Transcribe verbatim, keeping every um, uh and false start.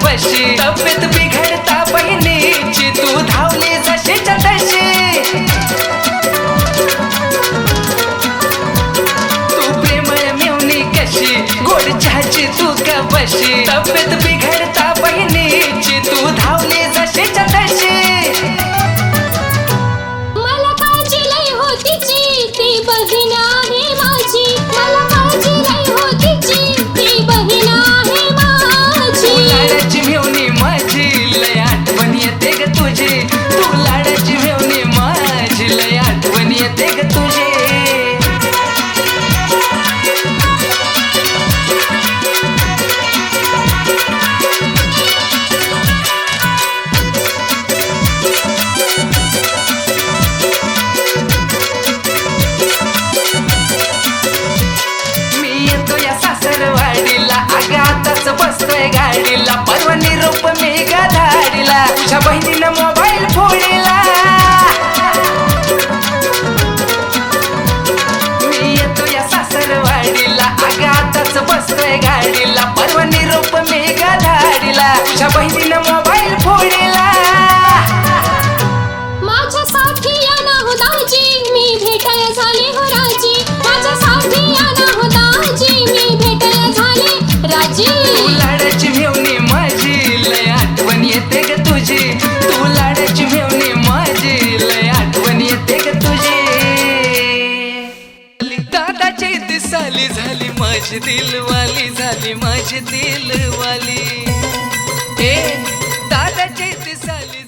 वशी तब्येत बिघडता बहिणीची तू धावली जशीच्या तशी तू प्रेमळ मेवणी कशी गोड चहाची तू का बशी तब्येत बिघडता बहिणीची तू धावली जशीच्या तशी मला काळजी लई होतीची ती बहीण आहे माझी मला काळजी लई होतीची ती बहीण आहे माझी तू लाडाची मेवणी माझी लय आठवण येते ग तुझी तू लाडाची मेवणी माझी लय आठवण येते ग तुझी आगातच बसतोय गाडीला परवानी रूप मी गाडीला तुझ्या बहिणीनं मोबाईल फोडीला मी येतो या सासरवाडीला आगातच बसतोय गाडीला परवानी रूप मी गाडीला तुझ्या बहिणीनं मोबाईल फोडीला माझ्यासाठी या ना हो दाजी मी भेटाय झाले हो राजी माझ्यासाठी या ना हो दाजी मी भेटाय झाले राजी तू लाडाची मेवणी माझी लय आठवण येते ग तुझी तू लाडाची मेवणी माझी लय आठवण येते ग तुझी दादाची दिसाली झाली माझी दिलवाली झाली माझी दिलवाली ए दादाची दिसाली